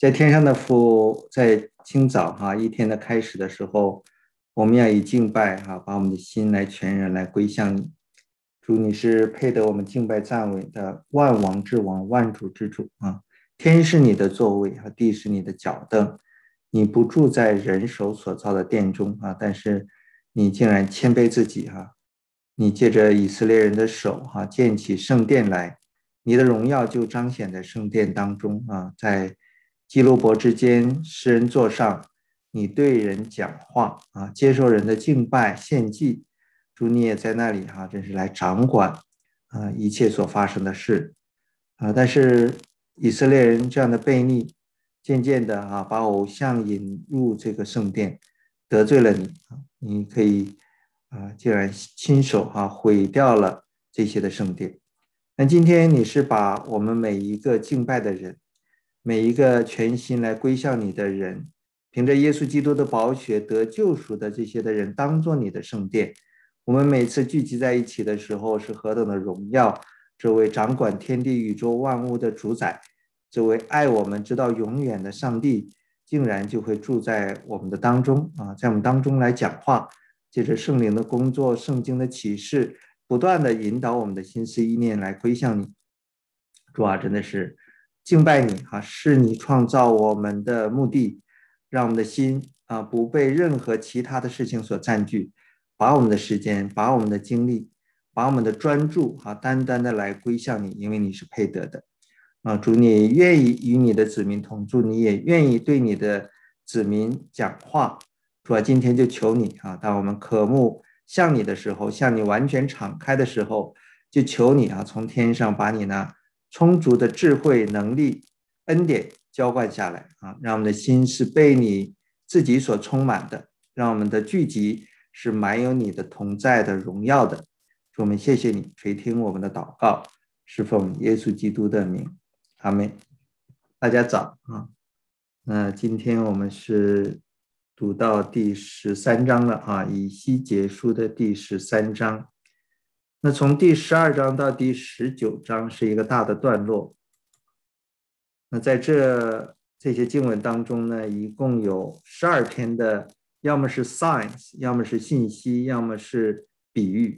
在天上的父，在清早一天的开始的时候，我们要以敬拜把我们的心来全然来归向你。主，你是配得我们敬拜赞美的万王之王、万主之主天是你的座位地是你的脚凳，你不住在人手所造的殿中但是你竟然谦卑自己你借着以色列人的手建起圣殿来，你的荣耀就彰显在圣殿当中在基路伯之间，诗人座上，你对人讲话接受人的敬拜献祭。主，你也在那里真是来掌管一切所发生的事但是以色列人这样的悖逆，渐渐的把偶像引入这个圣殿，得罪了你你可以竟然亲手毁掉了这些的圣殿。那今天你是把我们每一个敬拜的人，每一个全心来归向你的人，凭着耶稣基督的宝血得救赎的这些的人，当作你的圣殿。我们每次聚集在一起的时候，是何等的荣耀！这位掌管天地宇宙万物的主宰，这位爱我们直到永远的上帝，竟然就会住在我们的当中在我们当中来讲话，借着圣灵的工作、圣经的启示，不断的引导我们的心思意念来归向你。主真的是敬拜你是你创造我们的目的，让我们的心不被任何其他的事情所占据，把我们的时间，把我们的精力，把我们的专注单单的来归向你，因为你是配得的主，你愿意与你的子民同住，你也愿意对你的子民讲话。主今天就求你当我们渴慕向你的时候，向你完全敞开的时候，就求你从天上把你那充足的智慧、能力、恩典浇灌下来让我们的心是被你自己所充满的，让我们的聚集是满有你的同在的荣耀的。主，我们谢谢你垂听我们的祷告，是奉耶稣基督的名，阿们。大家早那今天我们是读到第13章了以西结书的第13章。那从第12章到第19章是一个大的段落。那在这些经文当中呢，一共有12篇的，要么是 science， 要么是信息，要么是比喻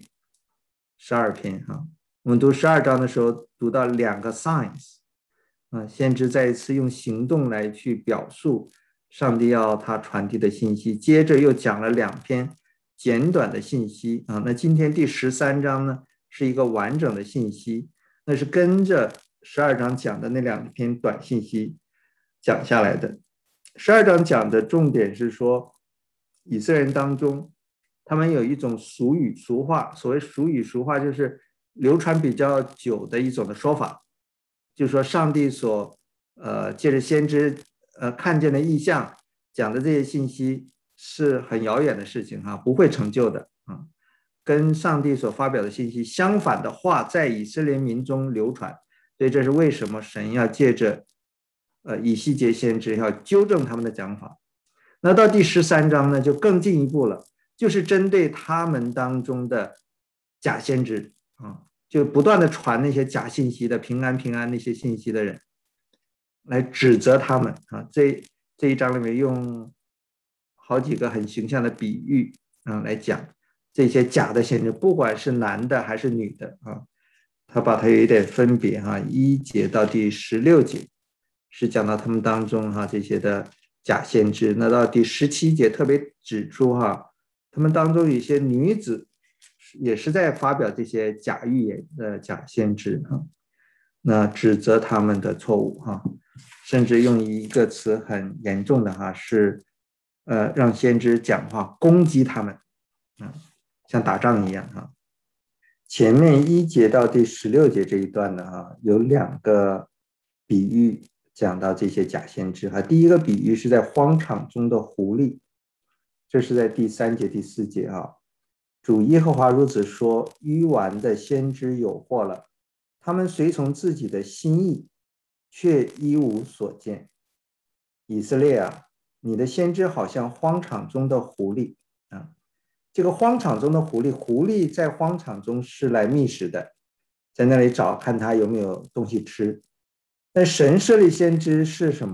，12篇我们读12章的时候，读到2个 science先知再一次用行动来去表述上帝要他传递的信息，接着又讲了2篇简短的信息那今天第13章呢，是一个完整的信息，那是跟着12章讲的那2篇短信息讲下来的。12章讲的重点是说，以色列人当中，他们有一种俗语俗话，所谓俗语俗话就是流传比较久的一种的说法，就是说上帝所借着先知看见的异象讲的这些信息是很遥远的事情不会成就的跟上帝所发表的信息相反的话在以色列民中流传，所以这是为什么神要借着以西结先知要纠正他们的讲法。那到第13章呢，就更进一步了，就是针对他们当中的假先知就不断的传那些假信息的平安那些信息的人，来指责他们这一章里面用好几个很形象的比喻来讲这些假的先知，不管是男的还是女的他把它有一点分别1节到第16节是讲到他们当中这些的假先知。那到第17节特别指出他们当中有一些女子也是在发表这些假预言的假先知那指责他们的错误甚至用一个词很严重的是让先知讲话攻击他们像打仗一样前面1节到第16节这一段呢有2个比喻讲到这些假先知第一个比喻是在荒场中的狐狸，这是在第3节第4节主耶和华如此说，愚顽的先知有祸了，他们随从自己的心意，却一无所见。以色列你的先知好像荒场中的狐狸这个荒场中的狐狸在荒场中是来觅食的，在那里找看他有没有东西吃。但神设立先知是什么？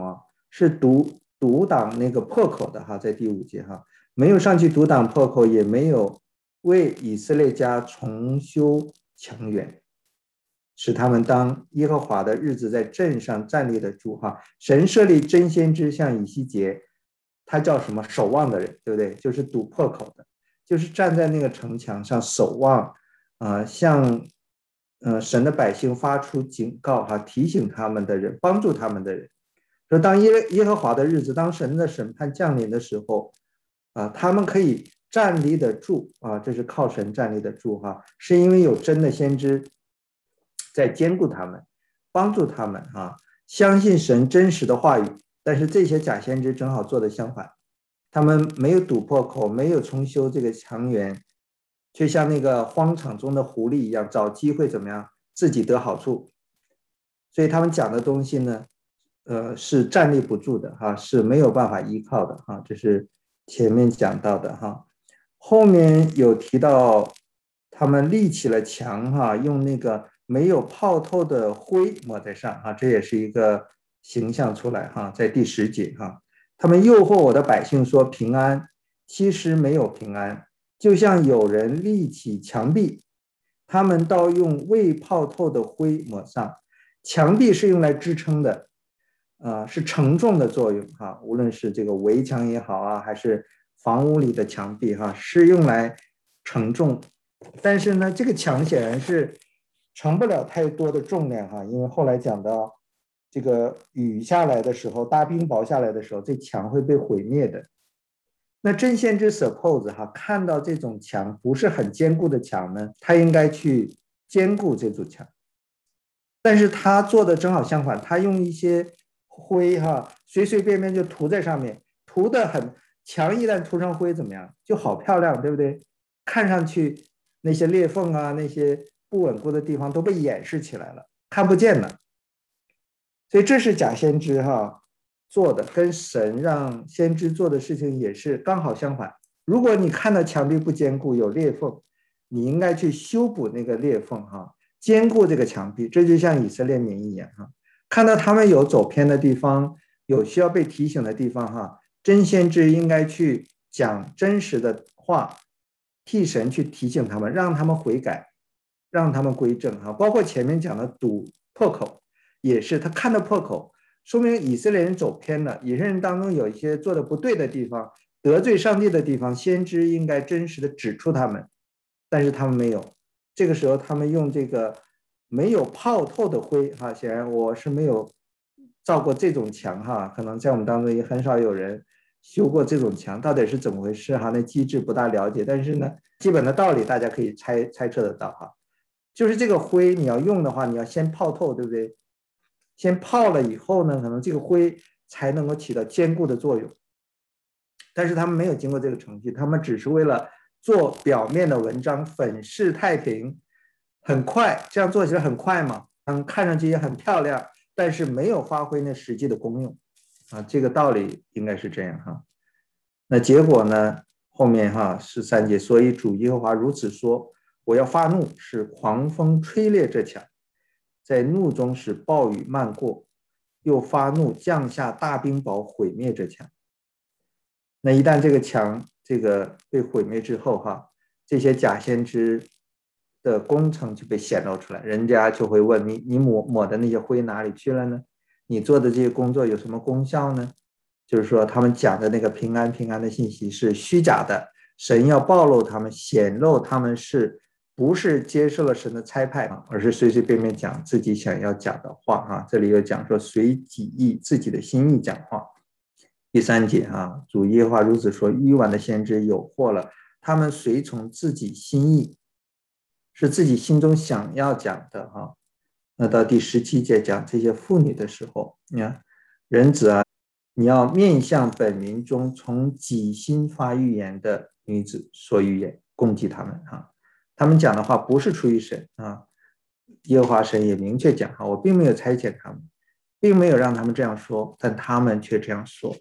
是独挡那个破口的哈，在第5节哈，没有上去独挡破口，也没有为以色列家重修墙垣，使他们当耶和华的日子在镇上站立得住哈。神设立真先知，像以西结，他叫什么？守望的人，对不对？就是堵破口的，就是站在那个城墙上守望，向神的百姓发出警告哈，提醒他们的人，帮助他们的人。说当耶和华的日子，当神的审判降临的时候，他们可以站立得住啊，这是靠神站立得住哈，是因为有真的先知在兼顾他们，帮助他们啊，相信神真实的话语。但是这些假先知正好做的相反，他们没有堵破口，没有重修这个墙垣，却像那个荒场中的狐狸一样，找机会怎么样自己得好处。所以他们讲的东西呢，是站立不住的哈，是没有办法依靠的哈，这是前面讲到的哈。后面有提到他们立起了墙哈，用那个没有泡透的灰抹在上哈，这也是一个形象出来哈，在第10节哈，他们诱惑我的百姓说平安，其实没有平安，就像有人立起墙壁，他们倒用未泡透的灰抹上。墙壁是用来支撑的，是承重的作用哈，无论是这个围墙也好啊，还是房屋里的墙壁哈，是用来承重。但是呢，这个墙显然是承不了太多的重量哈，因为后来讲到这个雨下来的时候，大冰雹下来的时候，这墙会被毁灭的。那真先知 suppose 哈，看到这种墙不是很坚固的墙呢，他应该去坚固这堵墙。但是他做的正好相反，他用一些灰哈，随随便便就涂在上面，涂的很墙，一旦涂上灰怎么样？就好漂亮，对不对？看上去那些裂缝啊，那些不稳固的地方都被掩饰起来了，看不见了。所以这是假先知哈做的，跟神让先知做的事情也是刚好相反。如果你看到墙壁不坚固，有裂缝，你应该去修补那个裂缝哈。坚固这个墙壁，这就像以色列民一样哈，看到他们有走偏的地方，有需要被提醒的地方哈，真先知应该去讲真实的话，替神去提醒他们，让他们悔改，让他们归正哈。包括前面讲的堵破口，也是他看到破口，说明以色列人走偏了，以色列人当中有一些做的不对的地方，得罪上帝的地方，先知应该真实的指出他们，但是他们没有。这个时候他们用这个没有泡透的灰哈，显然我是没有造过这种墙哈，可能在我们当中也很少有人修过这种墙，到底是怎么回事哈？那机制不大了解，但是呢，基本的道理大家可以猜测得到哈。就是这个灰你要用的话，你要先泡透，对不对？先泡了以后呢，可能这个灰才能够起到坚固的作用。但是他们没有经过这个程序，他们只是为了做表面的文章，粉饰太平，很快，这样做起来很快嘛，看上去也很漂亮，但是没有发挥那实际的功用啊，这个道理应该是这样哈。那结果呢？后面哈13节，所以主耶和华如此说：我要发怒，使狂风吹裂这墙，在怒中使暴雨漫过，又发怒降下大冰雹，毁灭这墙。那一旦这个墙这个被毁灭之后哈，这些假先知的工程就被显露出来，人家就会问你抹的那些灰哪里去了呢？你做的这些工作有什么功效呢？就是说他们讲的那个平安的信息是虚假的，神要暴露他们，显露他们是不是接受了神的差派，而是随随便便讲自己想要讲的话啊。这里又讲说随己意自己的心意讲话。第3节啊，主耶和华如此说：愚顽的先知有祸了，他们随从自己心意，是自己心中想要讲的哈。那到第17节讲这些妇女的时候，你看人子啊，你要面向本民中从己心发预言的女子说预言，攻击他们哈。他们讲的话不是出于神啊，耶和华神也明确讲哈，我并没有差遣他们，并没有让他们这样说，但他们却这样说。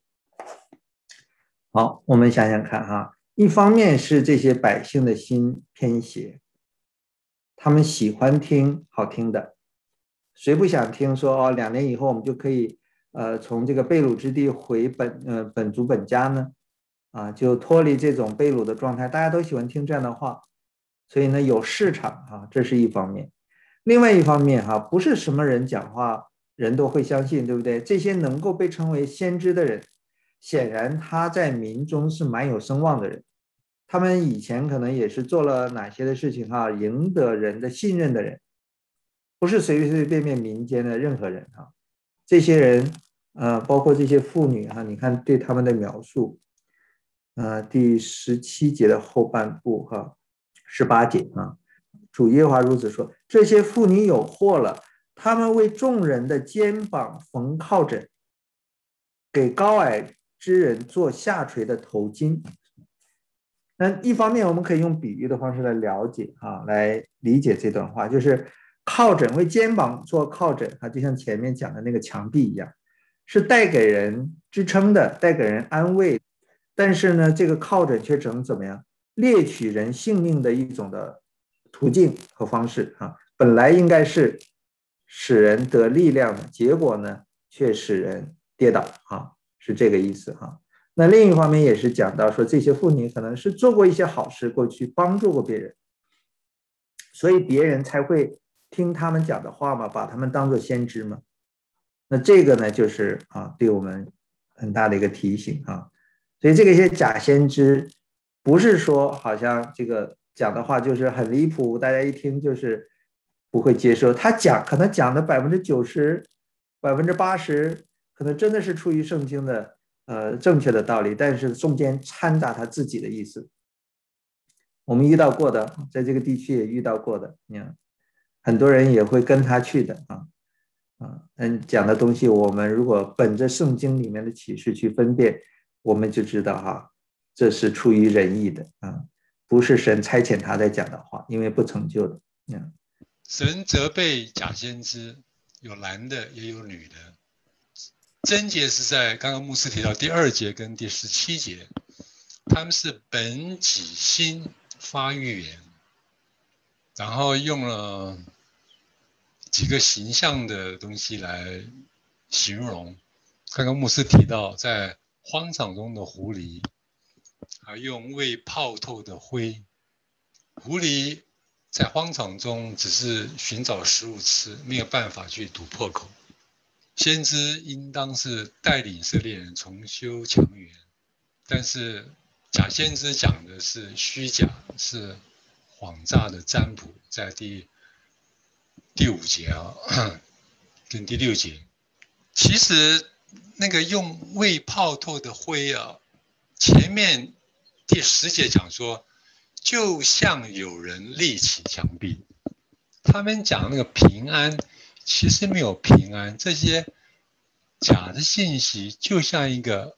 好，我们想想看哈，一方面是这些百姓的心偏邪，他们喜欢听好听的，谁不想听说2年以后我们就可以从这个被掳之地回本族本家呢？就脱离这种被掳的状态，大家都喜欢听这样的话，所以呢有市场这是一方面。另外一方面不是什么人讲话人都会相信，对不对？这些能够被称为先知的人，显然他在民中是蛮有声望的人，他们以前可能也是做了哪些的事情赢得人的信任的人，不是随随便便民间的任何人这些人包括这些妇女你看对他们的描述。第17节的后半部18节主耶和华如此说：这些妇女有祸了，他们为众人的肩膀缝靠枕，给高矮之人做下垂的头巾。那一方面，我们可以用比喻的方式来了解来理解这段话，就是靠枕为肩膀做靠枕就像前面讲的那个墙壁一样，是带给人支撑的，带给人安慰。但是呢，这个靠枕却成怎么样？猎取人性命的一种的途径和方式本来应该是使人得力量的，结果呢，却使人跌倒是这个意思那另一方面也是讲到说，这些妇女可能是做过一些好事，过去帮助过别人，所以别人才会听他们讲的话嘛，把他们当作先知嘛。那这个呢，就是对我们很大的一个提醒所以这个一些假先知，不是说好像这个讲的话就是很离谱，大家一听就是不会接受。他可能讲的90%、80%，可能真的是出于圣经的正确的道理，但是中间掺杂他自己的意思。我们遇到过的，在这个地区也遇到过的，很多人也会跟他去的讲的东西，我们如果本着圣经里面的启示去分辨，我们就知道这是出于仁义的不是神差遣他在讲的话，因为不成就的。 神责备假先知，有男的也有女的。贞节是在刚刚牧师提到第2节跟第17节，他们是本己心发预言，然后用了几个形象的东西来形容。刚刚牧师提到，在荒场中的狐狸，还用未泡透的灰。狐狸在荒场中只是寻找食物吃，没有办法去堵破口。先知应当是带领以色列人重修墙垣，但是假先知讲的是虚假，是谎诈的占卜，在第5节跟第6节。其实那个用未泡透的灰前面第10节讲说，就像有人立起墙壁。他们讲那个平安，其实没有平安，这些假的信息就像一个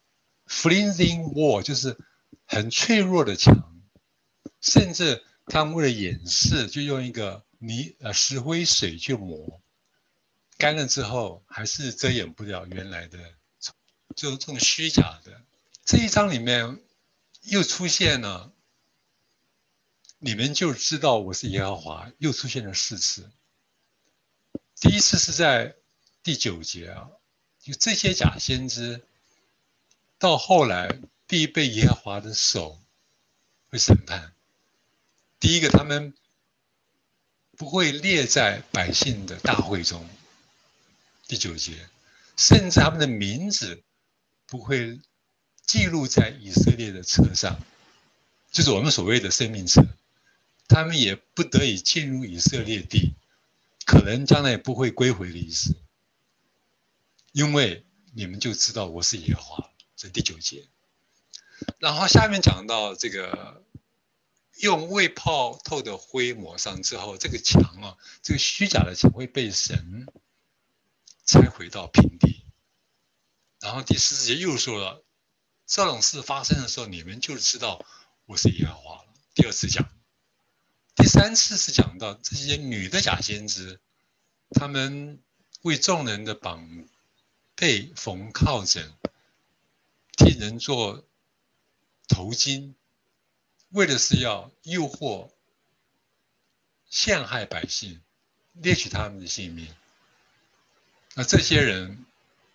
flimsy wall， 就是很脆弱的墙，甚至他们为了掩饰，就用一个石灰水去抹，干了之后还是遮掩不了原来的，就是这种虚假的。这一章里面又出现了，你们就知道我是耶和华，又出现了4次。第一次是在第9节就这些假先知到后来必被耶和华的手会审判。第一个，他们不会列在百姓的大会中，第9节，甚至他们的名字不会记录在以色列的册上，就是我们所谓的生命册。他们也不得以进入以色列地，可能将来也不会归回的意思。因为你们就知道我是耶和华，这第9节。然后下面讲到这个用未泡透的灰抹上之后，这个墙这个虚假的墙会被神拆回到平地。然后第14节又说了，这种事发生的时候，你们就知道我是耶和华了。第2次讲。第3次是讲到这些女的假先知，他们为众人的绑背缝靠枕，替人做头巾，为的是要诱惑、陷害百姓，猎取他们的性命。那这些人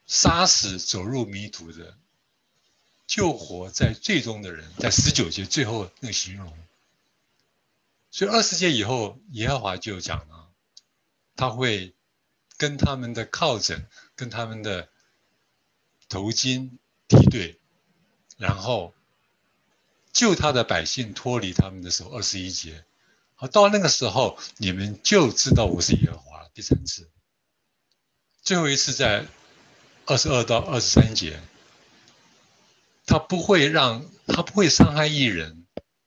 杀死走入迷途的，救活在最终的人，在19节最后那个形容。所以20节以后，耶和华就讲了，他会跟他们的靠枕、跟他们的头巾敌对，然后救他的百姓脱离他们的手。21节，好，到那个时候，你们就知道我是耶和华了。第3次，最后一次在22到23节，他不会伤害义人，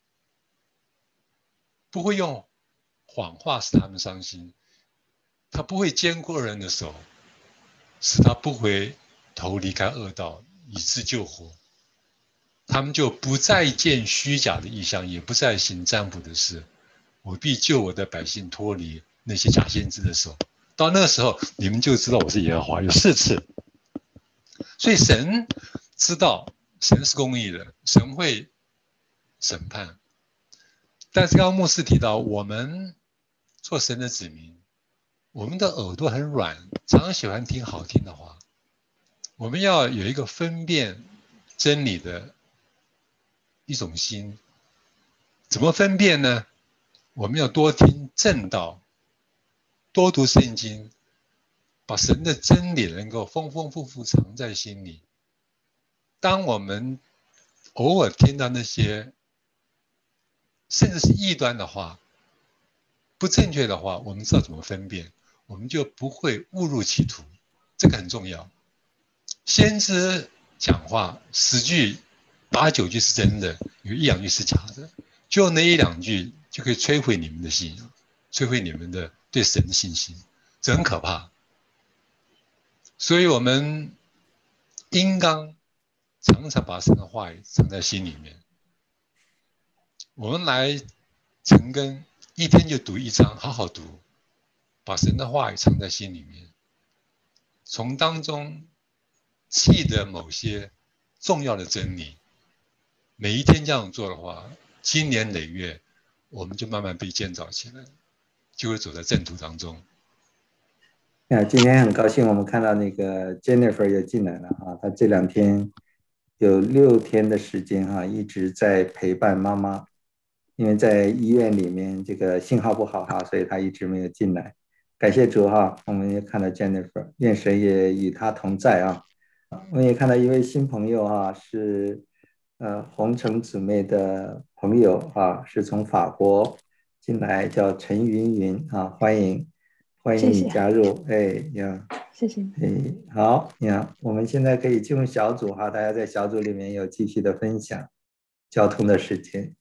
不会用谎话使他们伤心，他不会坚固恶人的手，使他不回头离开恶道，以致救活。他们就不再见虚假的异象，也不再行占卜的事。我必救我的百姓脱离那些假先知的手。到那个时候，你们就知道我是耶和华。有4次，所以神知道，神是公义的，神会审判。但是刚刚牧师提到，我们做神的子民，我们的耳朵很软，常常喜欢听好听的话。我们要有一个分辨真理的一种心。怎么分辨呢？我们要多听正道，多读圣经，把神的真理能够丰丰富富藏在心里。当我们偶尔听到那些甚至是异端的话，不正确的话，我们知道怎么分辨，我们就不会误入歧途。这个很重要。先知讲话10句8、9句是真的，有1、2句是假的，就那1、2句就可以摧毁你们的信仰，摧毁你们的对神的信心，这很可怕。所以我们应当常常把神的话语藏在心里面。我们来晨更，一天就读1章，好好读，把神的话语藏在心里面，从当中记得某些重要的真理。每一天这样做的话，经年累月，我们就慢慢被建造起来，就会走在正途当中。 今天很高兴我们看到那个 Jennifer 也进来了啊，她这2天有6天的时间哈，一直在陪伴妈妈，因为在医院里面这个信号不好哈，所以她一直没有进来。感谢主哈，我们也看到 Jennifer， 愿神也与她同在啊。我们也看到一位新朋友啊，是红橙姊妹的朋友啊，是从法国进来，叫陈云云啊，欢迎你谢谢， 加入，哎呀， 谢谢。 哎，好呀，我们现在可以进入小组哈，大家在小组里面有继续的分享交通的时间。